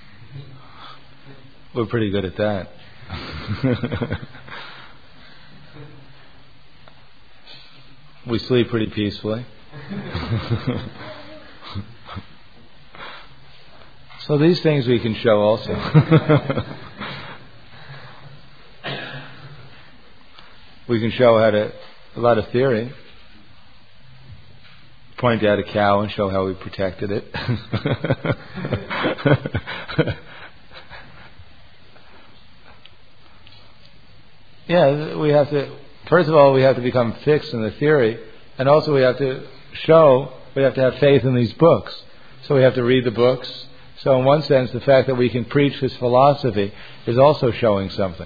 We're pretty good at that. We sleep pretty peacefully. So these things we can show also. We can show a lot of theory. Point out a cow and show how we protected it. Yeah, we have to, first of all, we have to become fixed in the theory, and also we have to have faith in these books. So we have to read the books. So in one sense, the fact that we can preach this philosophy is also showing something.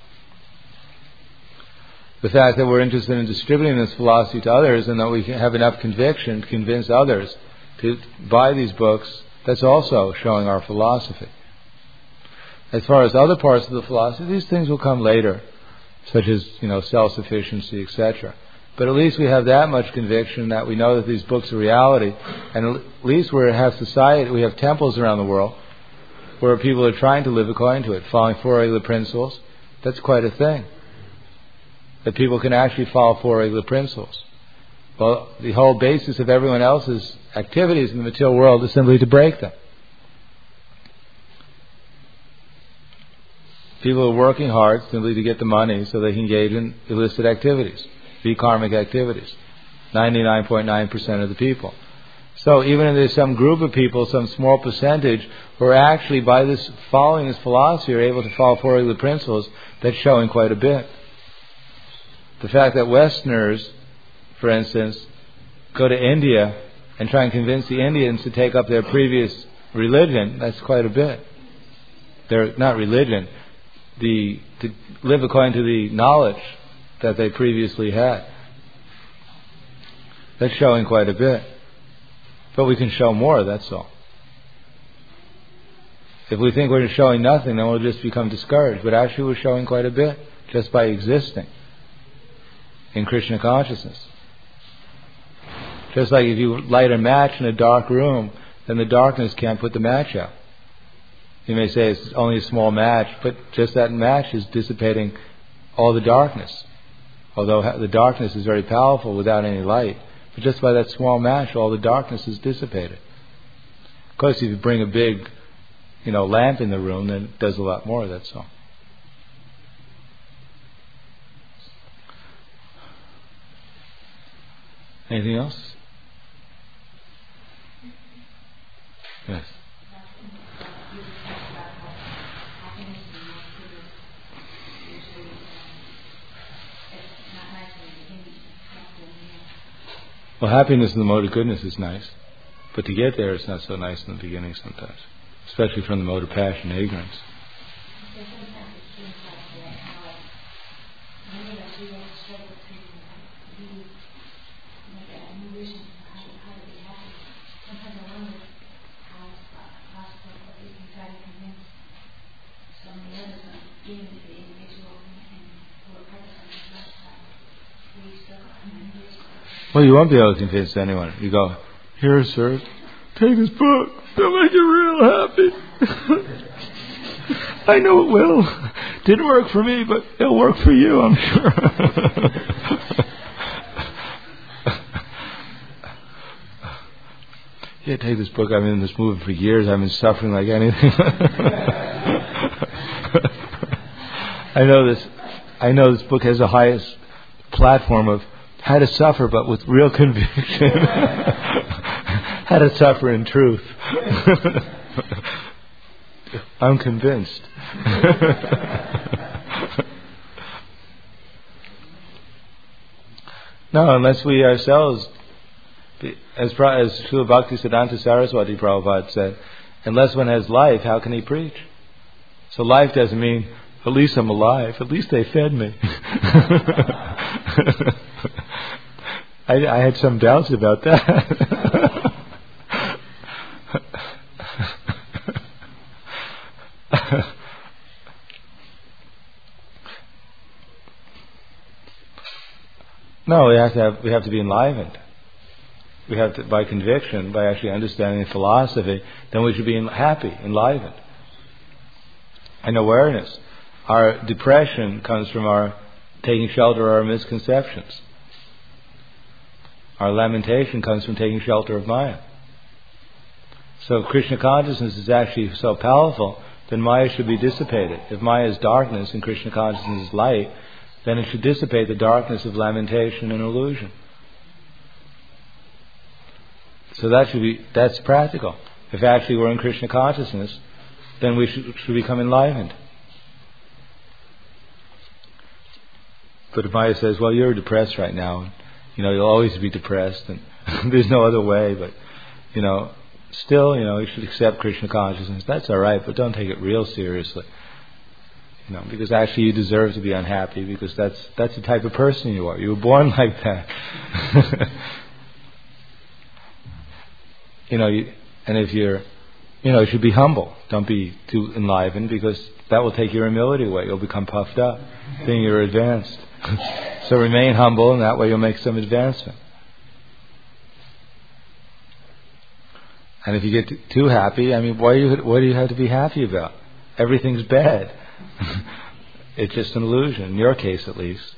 The fact that we're interested in distributing this philosophy to others, and that we have enough conviction to convince others to buy these books, that's also showing our philosophy. As far as other parts of the philosophy, these things will come later, such as, self-sufficiency, etc. But at least we have that much conviction that we know that these books are reality, and at least we have society, we have temples around the world where people are trying to live according to it, following four regular principles. That's quite a thing. That people can actually follow four regular principles. Well, the whole basis of everyone else's activities in the material world is simply to break them. People are working hard simply to get the money so they can engage in illicit activities, karmic activities. 99.9% of the people. So even if there's some group of people, some small percentage, who are actually, by this following this philosophy, are able to follow four regular principles, that's showing quite a bit. The fact that Westerners, for instance, go to India and try and convince the Indians to take up their previous religion, that's quite a bit. They're not religion, to live according to the knowledge that they previously had. That's showing quite a bit. But we can show more, that's all. If we think we're showing nothing, then we'll just become discouraged. But actually we're showing quite a bit just by existing in Krishna consciousness. Just like if you light a match in a dark room, then the darkness can't put the match out. You may say it's only a small match, but just that match is dissipating all the darkness. Although the darkness is very powerful without any light. But just by that small match, all the darkness is dissipated. Of course, if you bring a big, lamp in the room, then it does a lot more, that's all. Anything else? Yes. Well, happiness in the mode of goodness is nice, but to get there, it's not so nice in the beginning sometimes, especially from the mode of passion and ignorance. Well, you won't be able to convince anyone. You go, here, sir, take this book. It'll make you real happy. I know it will. Didn't work for me, but it'll work for you, I'm sure. Yeah, take this book. I've been in this movement for years. I've been suffering like anything. I know this book has the highest platform of how to suffer, but with real conviction. How to suffer in truth. I'm convinced. No, unless we ourselves, as Srila Bhaktisiddhanta Saraswati Prabhupada said, unless one has life, how can he preach? So life doesn't mean, at least I'm alive, at least they fed me. I had some doubts about that. No, we have to be enlivened. We have to, by conviction, by actually understanding the philosophy, then we should be happy, enlivened. And awareness. Our depression comes from our taking shelter of our misconceptions. Our lamentation comes from taking shelter of Maya. So if Krishna consciousness is actually so powerful, then Maya should be dissipated. If Maya is darkness and Krishna consciousness is light, then it should dissipate the darkness of lamentation and illusion. So that's practical. If actually we're in Krishna consciousness, then we should become enlivened. But if Maya says, well, you're depressed right now, you'll always be depressed, and there's no other way, but, still, you should accept Krishna consciousness. That's all right, but don't take it real seriously. Because actually you deserve to be unhappy, because that's the type of person you are. You were born like that. And if you should be humble. Don't be too enlivened, because that will take your humility away. You'll become puffed up, thinking you're advanced. So remain humble, and that way you'll make some advancement. And if you get too happy, what do you have to be happy about? Everything's bad. It's just an illusion, in your case at least.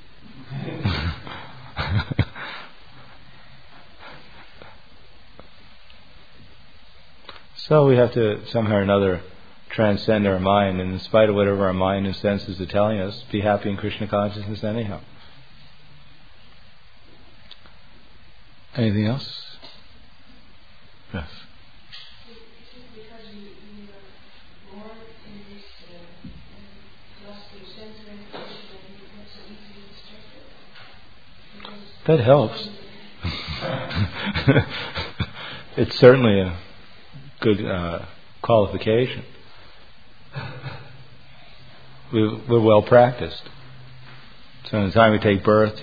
So we have to somehow or another transcend our mind, and in spite of whatever our mind and senses are telling us, be happy in Krishna consciousness anyhow. Anything else? Yes. That helps. It's certainly a good qualification. We're well practiced. So in the time we take birth,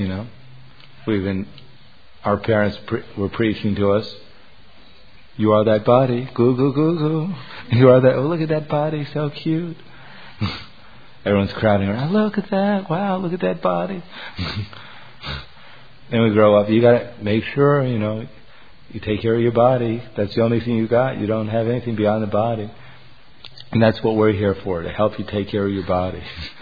our parents were preaching to us, you are that body, goo goo goo goo. You are that, oh look at that body, so cute. Everyone's crowding around, look at that, wow, look at that body. Then we grow up, you gotta make sure, you take care of your body. That's the only thing you got. You don't have anything beyond the body. And that's what we're here for, to help you take care of your body.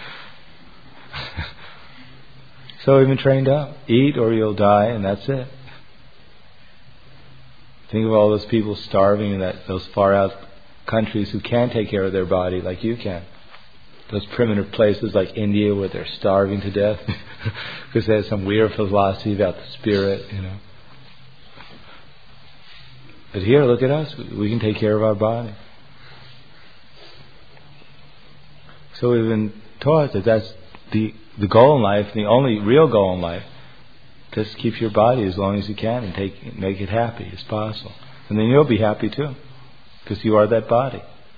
So we've been trained up. Eat or you'll die, and that's it. Think of all those people starving in those far out countries who can't take care of their body like you can. Those primitive places like India where they're starving to death because they have some weird philosophy about the spirit, But here, look at us. We can take care of our body. So we've been taught that that's the goal in life, the only real goal in life. Just keep your body as long as you can and make it happy as possible. And then you'll be happy too, because you are that body.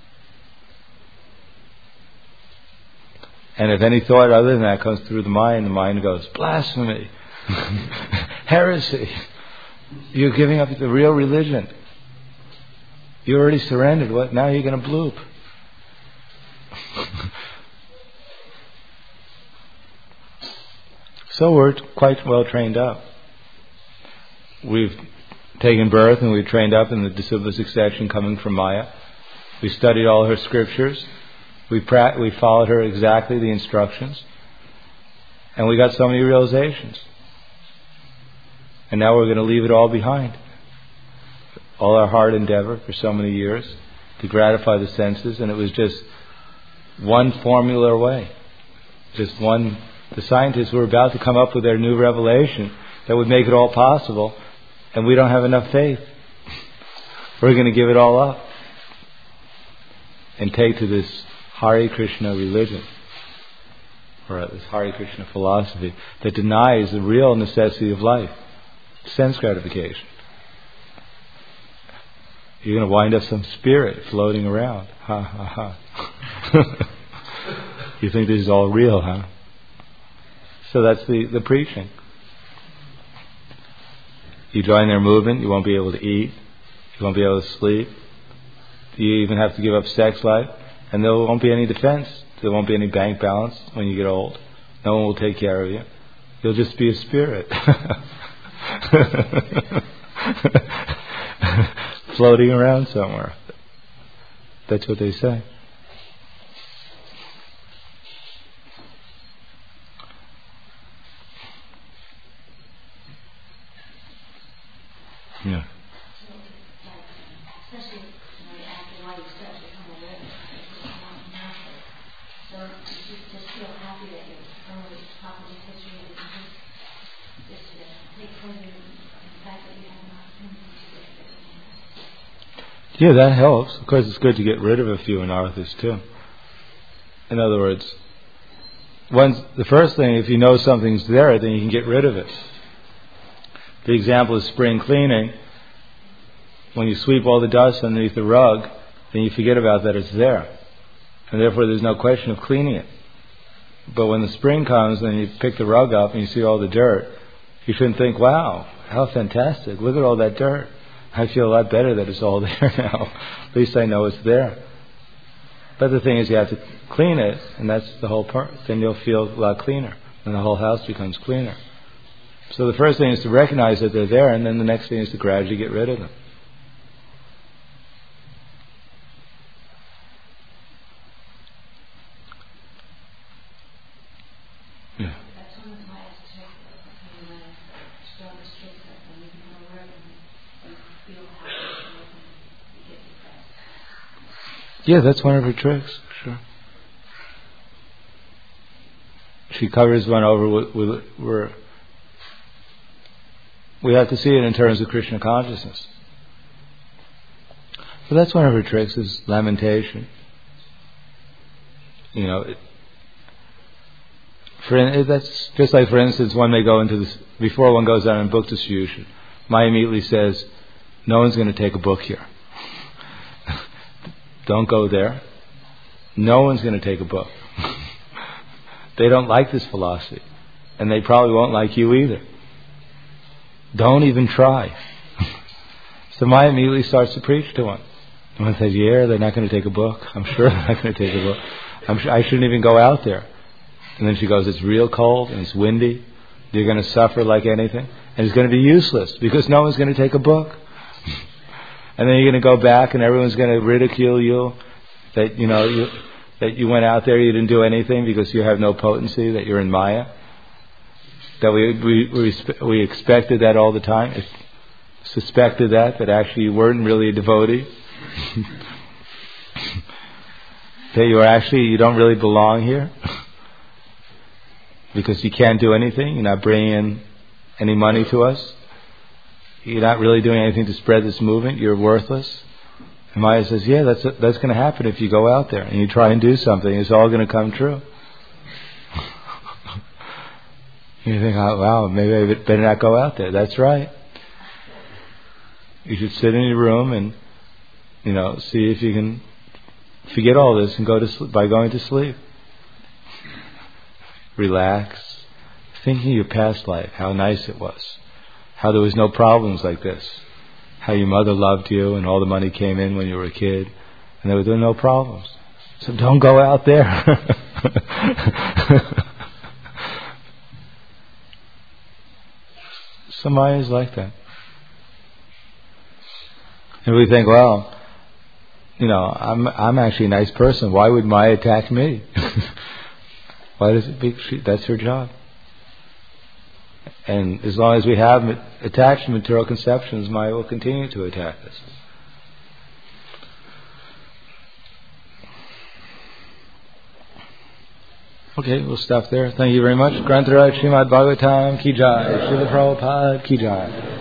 And if any thought other than that comes through the mind goes, blasphemy, heresy. You're giving up the real religion. You already surrendered. What? Now you're going to bloop. So we're quite well trained up. We've taken birth and we've trained up in the Disciple succession coming from Maya. We studied all her scriptures. We followed her exactly the instructions. And we got so many realizations. And now we're going to leave it all behind. All our hard endeavor for so many years to gratify the senses, and it was just one formula away. Just one. The scientists were about to come up with their new revelation that would make it all possible, and we don't have enough faith. We're going to give it all up and take to this Hare Krishna religion, or this Hare Krishna philosophy that denies the real necessity of life, sense gratification. You're going to wind up some spirit floating around. Ha ha ha. You think this is all real, huh? So that's the preaching. You join their movement, you won't be able to eat, you won't be able to sleep, you even have to give up sex life, and there won't be any defense. There won't be any bank balance when you get old. No one will take care of you. You'll just be a spirit. Floating around somewhere. That's what they say. Yeah. Especially after a while you start to become aware of it, it's not natural. So you just feel happy that you're already properly situated and just take pleasure in the fact that you have an opportunity to get rid of it. Yeah, that helps. Of course, it's good to get rid of a few anarthas too. In other words, the first thing, if you know something's there, then you can get rid of it. The example is spring cleaning. When you sweep all the dust underneath the rug, then you forget about that it's there. And therefore there's no question of cleaning it. But when the spring comes and you pick the rug up and you see all the dirt, you shouldn't think, wow, how fantastic, look at all that dirt. I feel a lot better that it's all there now. At least I know it's there. But the thing is, you have to clean it, and that's the whole part. Then you'll feel a lot cleaner, and the whole house becomes cleaner. So the first thing is to recognize that they're there, and then the next thing is to gradually get rid of them. Yeah. That's one of my aspects when strong streets when you become aware of them, you feel happy and you get depressed. Yeah, that's one of her tricks, sure. She covers one over where we have to see it in terms of Krishna consciousness. So that's one of her tricks, is lamentation. You know, that's just like, for instance, one may go into this, before one goes out on book distribution, Maya immediately says, no one's going to take a book here. Don't go there. No one's going to take a book. They don't like this philosophy. And they probably won't like you either. Don't even try. So Maya immediately starts to preach to one. And one says, yeah, they're not going to take a book. I'm sure they're not going to take a book. I shouldn't even go out there. And then she goes, it's real cold and it's windy. You're going to suffer like anything. And it's going to be useless because no one's going to take a book. And then you're going to go back and everyone's going to ridicule you that, that you went out there, you didn't do anything because you have no potency, that you're in Maya. That we expected that all the time. Suspected that actually you weren't really a devotee. That you don't really belong here. Because you can't do anything, you're not bringing in any money to us. you're not really doing anything to spread this movement. You're worthless. And Maya says, yeah, that's going to happen if you go out there and you try and do something. It's all going to come true. You think, oh, wow, maybe I better not go out there. That's right. You should sit in your room and, see if you can forget all this and go to sleep by going to sleep. Relax. Thinking of your past life, how nice it was. How there was no problems like this. How your mother loved you and all the money came in when you were a kid. And there were no problems. So don't go out there. So Maya is like that. And we think, well, I'm actually a nice person. Why would Maya attack me? Why does it? That's her job. And as long as we have attached material conceptions, Maya will continue to attack us. Okay, we'll stop there. Thank you very much. Grantaraj Srimad Bhagavatam Ki Jai. Srila Prabhupada Ki Jai.